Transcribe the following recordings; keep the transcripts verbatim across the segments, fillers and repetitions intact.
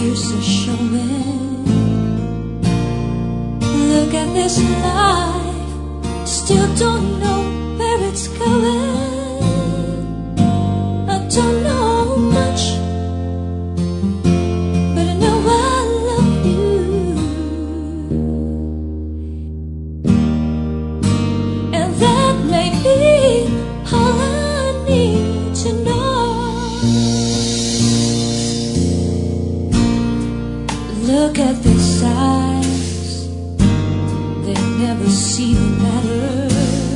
tears are showing. Look at this life, still don't know where it's going. I don't know much, but I know I love you, and that may be all I need to know. Look at these eyes, they never seem mattered.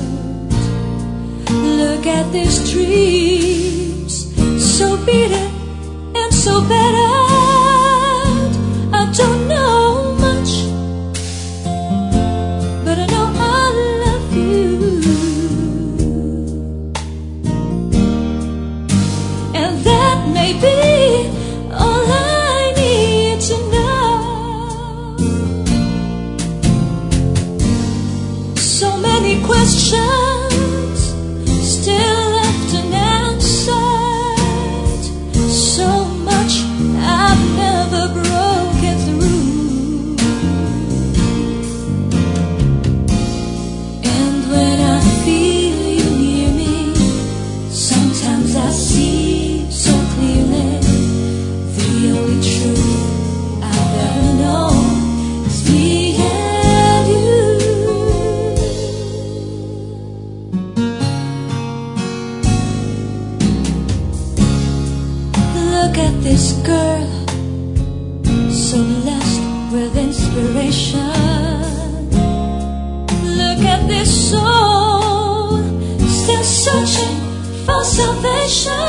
Look at these dreams, so beaten and so battered. I don't know much, but I know I love you, and that may be all I need to know. So many questions still left unanswered, so much I've never broken through. And when I feel you near me, sometimes I see so clearly the only truth I've ever known is me and you. Look at this girl, so blessed with inspiration. Look at this soul, still searching for salvation.